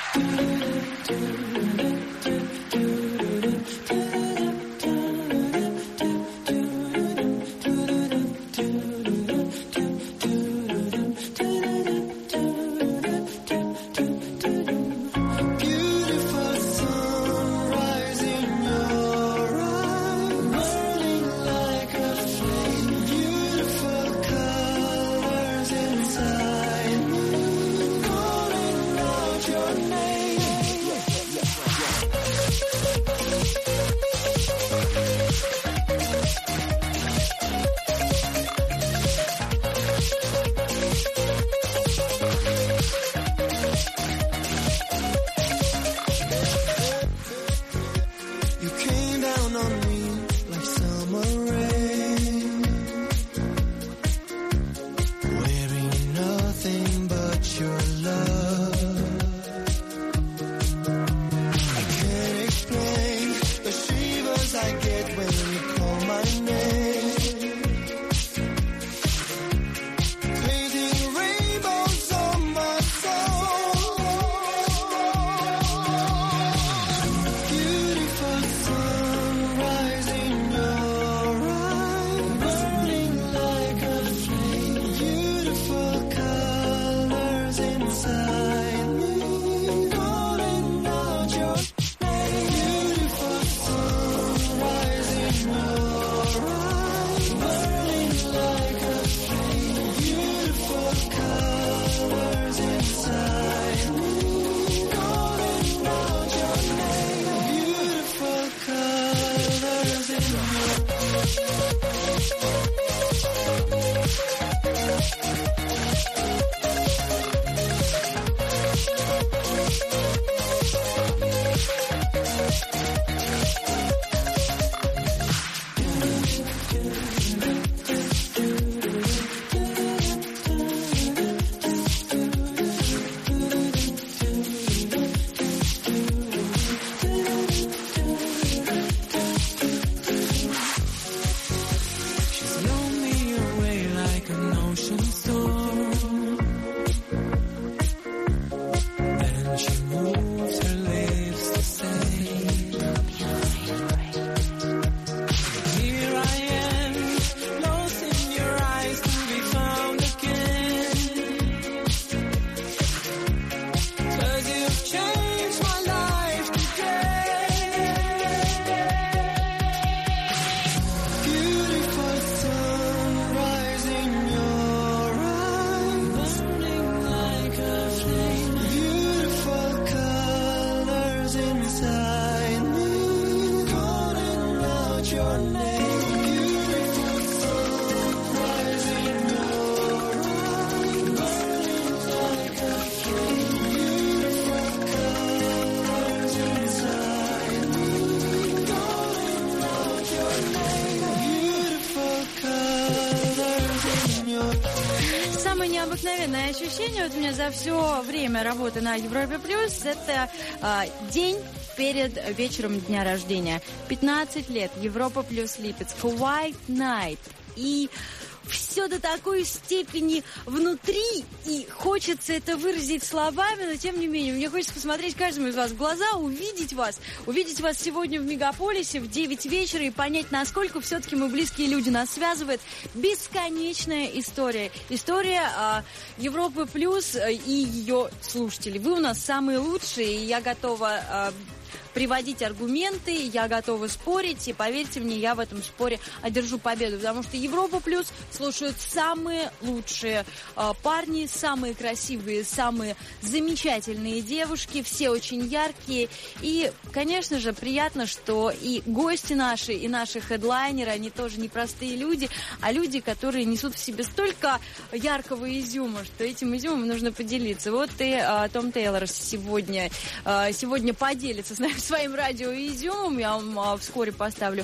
Необыкновенное ощущение вот у меня за все время работы на Европе Плюс. Это день перед вечером дня рождения. 15 лет. Европа Плюс Липецк. White Night. И все до такой степени внутри, и хочется это выразить словами, но тем не менее, мне хочется посмотреть каждому из вас в глаза, увидеть вас сегодня в Мегаполисе в 9 вечера и понять, насколько все-таки мы близкие люди. Нас связывает бесконечная история. История Европы Плюс и ее слушателей. Вы у нас самые лучшие, и я готова приводить аргументы, я готова спорить, и поверьте мне, я в этом споре одержу победу, потому что Европа Плюс слушают самые лучшие парни, самые красивые, самые замечательные девушки, все очень яркие, и, конечно же, приятно, что и гости наши, и наши хедлайнеры, они тоже не простые люди, а люди, которые несут в себе столько яркого изюма, что этим изюмом нужно поделиться. Вот и Том Тейлор сегодня поделится с нами своим радиоизюмом. Я вам вскоре поставлю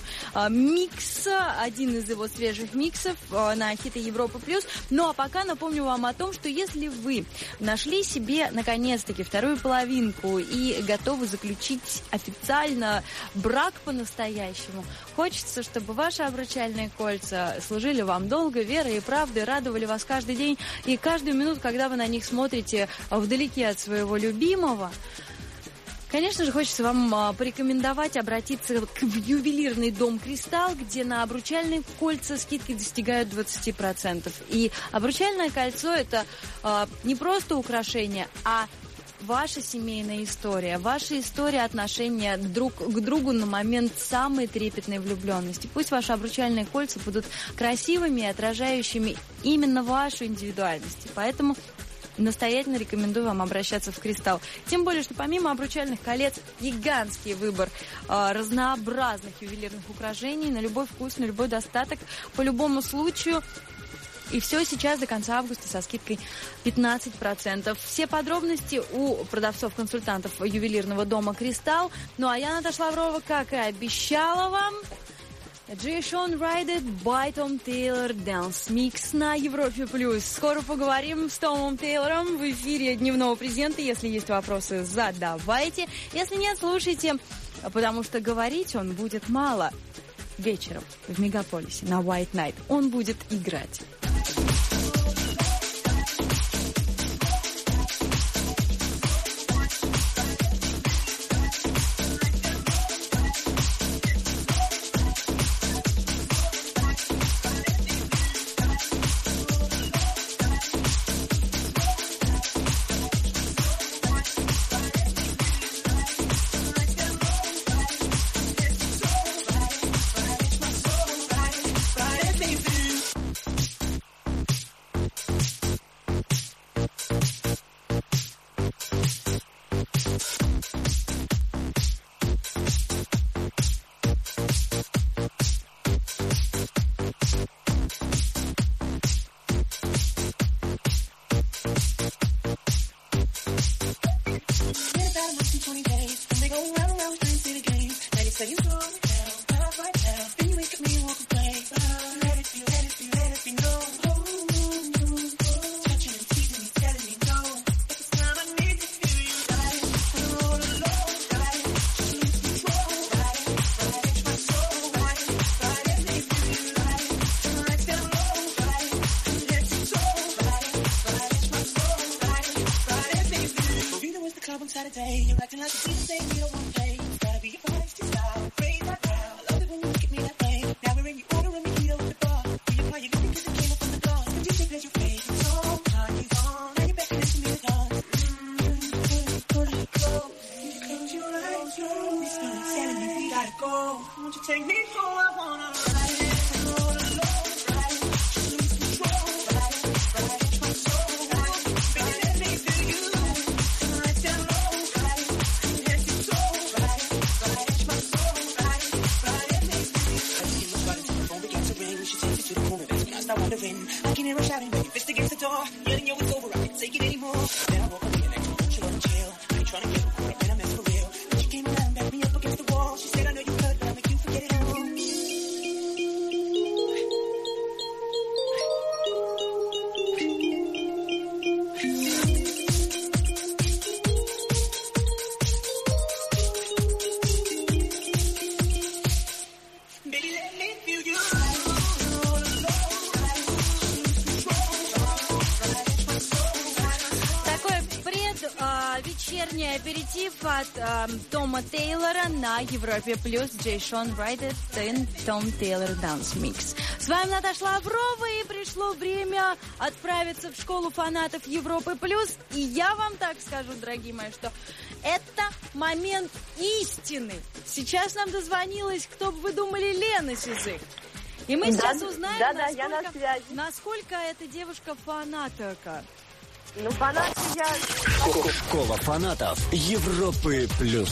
микс, один из его свежих миксов на хиты Европы Плюс. Ну а пока напомню вам о том, что если вы нашли себе наконец-таки вторую половинку и готовы заключить официально брак по-настоящему, хочется, чтобы ваши обручальные кольца служили вам долго, верой и правдой, радовали вас каждый день и каждую минуту, когда вы на них смотрите вдалеке от своего любимого. Конечно же, хочется вам порекомендовать обратиться в ювелирный дом «Кристалл», где на обручальные кольца скидки достигают 20%. И обручальное кольцо – это не просто украшение, а ваша семейная история, ваша история отношения друг к другу на момент самой трепетной влюбленности. Пусть ваши обручальные кольца будут красивыми и отражающими именно вашу индивидуальность. Поэтому настоятельно рекомендую вам обращаться в «Кристалл». Тем более, что помимо обручальных колец, гигантский выбор разнообразных ювелирных украшений на любой вкус, на любой достаток, по любому случаю. И все сейчас до конца августа со скидкой 15%. Все подробности у продавцов-консультантов ювелирного дома «Кристалл». Ну а я, Наташа Лаврова, как и обещала вам, Джейшон Райдер by Tom Taylor Dance Mix на Европе+. Скоро поговорим с Томом Тейлором в эфире Дневного президента. Если есть вопросы, задавайте. Если нет, слушайте, потому что говорить он будет мало. Вечером в Мегаполисе на White Night он будет играть. Saturday, you're acting like you didn't say you don't want to play. Gotta be your feisty style, raise that brow. I love it when you look at me that way. Now we're in your order and we eat over the bar. Do you call your looking cause it came up from the glass? But you think that your face is on, Kanye's on. Now you're beckoning to me to dance. Put it close, you close your eyes, we start selling it, we gotta go. Won't you take me home, I wanna ride it. I can hear her shouting, but your fist against the door. Yelling, yo, it's over, I can't take it anymore. Then I woke up in the next room, she wasn't chill. I ain't trying to get her, but I mess for real. Then she came around, backed me up against the wall. She said, I know you could, but I'll make you forget it all. Baby, let me feel you. Вечерний аперитив от Тома Тейлора на Европе плюс. Джейшон Райдер и Том Тейлор Dance Mix. С вами Наташа Лаврова, и пришло время отправиться в школу фанатов Европы плюс. И я вам так скажу, дорогие мои, что это момент истины. Сейчас нам дозвонилась, кто бы вы думали, Лена Сизых. И мы сейчас узнаем, насколько эта девушка фанатка. Ну, фанатка я... Школа фанатов Европы плюс.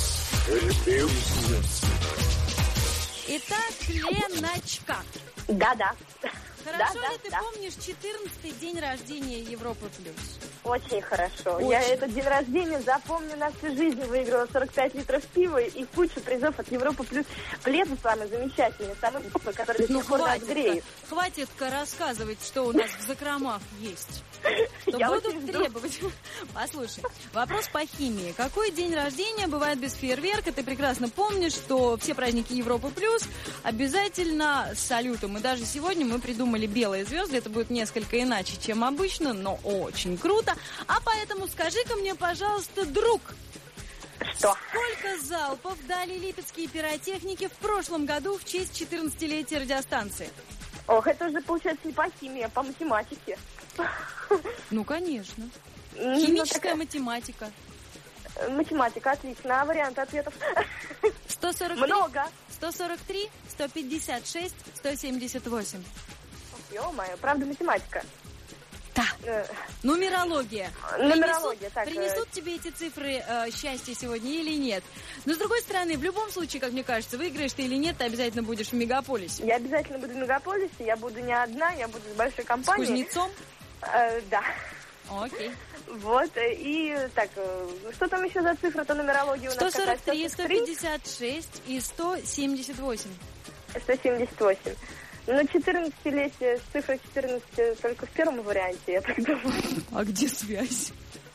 Итак, Леночка. Да. Хорошо ли ты помнишь 14-й день рождения Европы плюс? Очень хорошо. Я этот день рождения запомню на всю жизнь. Выиграла 45 литров пива и кучу призов от Европы плюс. Пледы самые замечательные, самые теплые, которые до сих пор нас греют. Хватит-ка рассказывать, что у нас в закромах есть. Я буду очень требовать. Послушай, вопрос по химии. Какой день рождения бывает без фейерверка? Ты прекрасно помнишь, что все праздники Европы плюс обязательно с салютом. И даже сегодня мы придумали белые звезды. Это будет несколько иначе, чем обычно, но очень круто. А поэтому скажи-ка мне, пожалуйста, друг, Что? Сколько залпов дали липецкие пиротехники в прошлом году в честь 14-летия радиостанции? Ох, это уже получается не по химии, а по математике. Ну, конечно. Ну, Химическая такая- математика. Математика, отлично. А варианты ответов? 143, Много. 143, 156, 178. Ё-моё, правда математика. Да. Э, Нумерология. Нумерология, так, Принесут тебе эти цифры счастья сегодня или нет? Но, с другой стороны, в любом случае, как мне кажется, выиграешь ты или нет, ты обязательно будешь в мегаполисе. Я обязательно буду в мегаполисе, я буду не одна, я буду с большой С компанией. кузнецом? Да. Окей. Вот, и так, что там еще за цифра-то нумерологии у нас? 143, 156 и 178. 178. Ну, 14-летие, цифра 14 только в первом варианте, я так думаю. А где связь?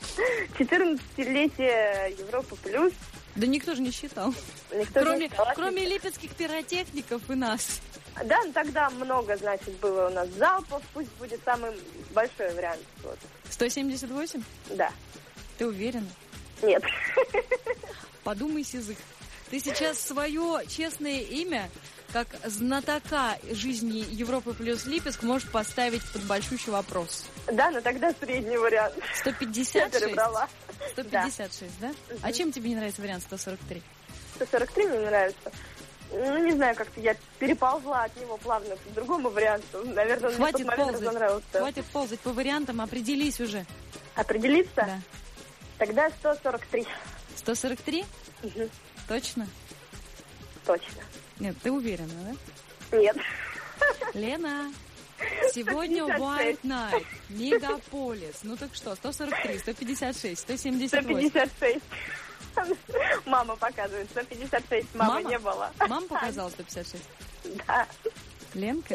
14-летие Европа плюс. Да никто же не считал. Никто не сказал. Кроме липецких пиротехников и нас. Да, ну тогда много, значит, было у нас залпов. Пусть будет самый большой вариант. Вот. 178? Да. Ты уверена? Нет. Подумай, Сизых. Ты сейчас свое честное имя, как знатока жизни Европы плюс Липецк, можешь поставить под большущий вопрос. Да, но тогда средний вариант. Я 156? перебрала. 156, да? А чем тебе не нравится вариант 143? 143 мне не нравится. Ну, не знаю, как-то я переползла от него плавно к другому варианту. Наверное, он мне в тот Хватит момент ползать. понравился. Хватит ползать по вариантам, определись уже. Определиться? Да. Тогда 143. 143? Мгм. Точно? Точно. Нет, ты уверена, да? Нет. Лена, сегодня 156. White Night, Мегаполис. Ну так что, 143, 156, 178. 156. Мама показывает. 156. Мамы Мама? не было. Мама показала 156? Да. Ленка.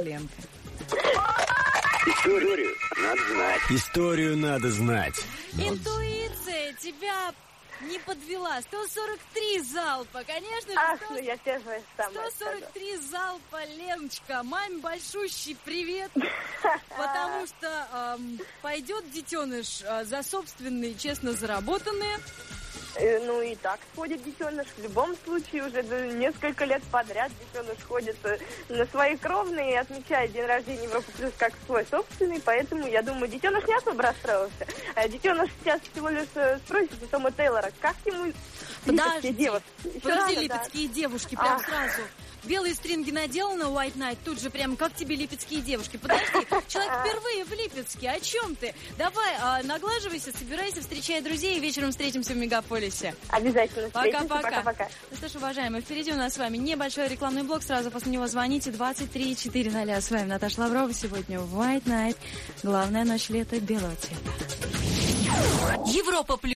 Историю надо знать. Историю надо знать. Интуиция тебя не подвела. 143 залпа, конечно же. Ах, ну я первая самая. 143 залпа, Леночка. Маме большущий привет. Потому что пойдет детеныш за собственные, честно заработанные. Ну и так ходит детеныш. В любом случае уже несколько лет подряд детеныш ходит на свои кровные и отмечает день рождения Европы плюс как свой собственный. Поэтому, я думаю, детеныш не особо расстроился. Детеныш сейчас всего лишь спросит у Тома Тейлора, как ему липецкие девушки. Еще Подожди, рано, да. липецкие девушки, прям Ах. сразу. Белые стринги надела на White Night, тут же прям, как тебе липецкие девушки? Подожди, человек впервые в Липецке, о чем ты? Давай, наглаживайся, собирайся, встречай друзей, и вечером встретимся в Мегаполисе. Обязательно встретимся. Пока-пока. Пока-пока. Ну что ж, уважаемые, впереди у нас с вами небольшой рекламный блок, сразу после него звоните 23-400. С вами Наташа Лаврова, сегодня в White Night. Главная ночь лета белого цвета. Европа плюс.